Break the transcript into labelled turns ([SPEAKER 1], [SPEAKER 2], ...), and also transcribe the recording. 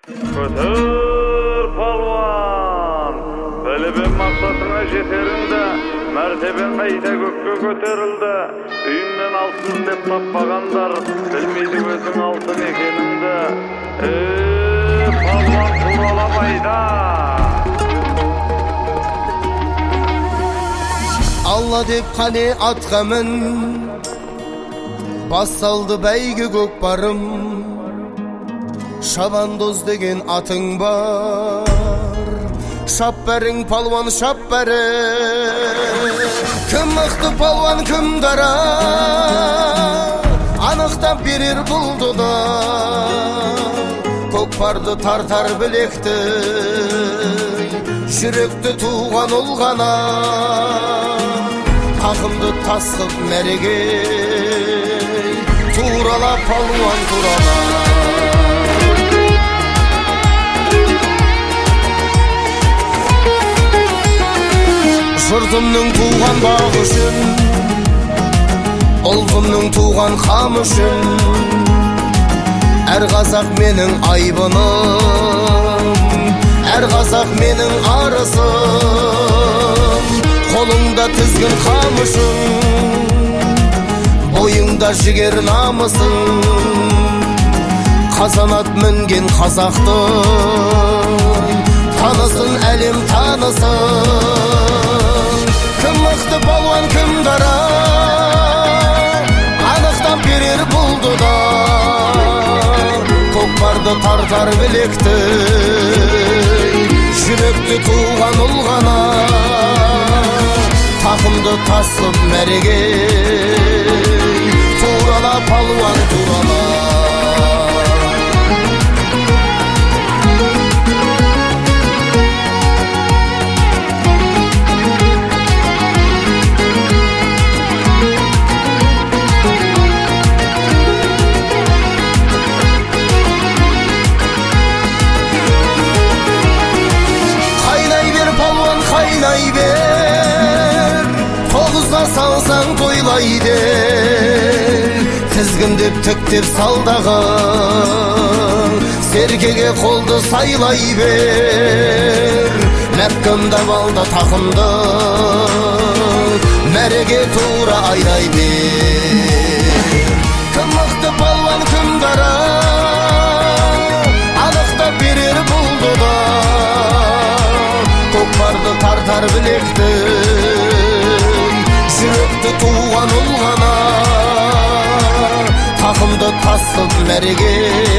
[SPEAKER 1] Көтөр палуан, білібен мақсатыңа жетеріңді, мәртебен қайта көкке көтерілді. Үйіннен алтын деп таппағандар, білмейді өзің алтын екеніңді. Палуан туралап айда.
[SPEAKER 2] Алла деп қане атқа мін, бас салды бәйгі көкпарым. Шабандоз деген атың бар, шап бәрің палуан, шап бәрің. Кім мықты палуан, кім дара, анықтап берер бұлды да. Көкпарды тартар білекті, жүректі туған ұл ғана. Тақымды тасып мәреге, турала палуан турала. Жұртымның туған бағы үшін, ұлтымның туған қам үшін. Әр қазақ менің айбыным, әр қазақ менің арысым. Қолыңда тізгін қамышың, бойыңда жігер намысың. Қазанат мінген қазақтың, танысын әлем танысын. Кім мықты палуан, кім дара, анықтап берер бұлды да. Көкпарды тартар білекті, жүректі туған ұл ғана. Тақымды тасып мәреге, турала палуан турала. Қайнай бер палуан, қайнай бер, тоғызға салсаң тойлай дер. Тізгіндеп тіктеп салдағын, серкеге қолды сайлай бер. Ләпкімді балды тақымды, мәреге тура айдай бер. Кім мықты палуан, кім дара, анықтап берер бұлды да. Көкпарды тартар білекті, жүректі туған ұл ғана. Тақымды тасып мәреге,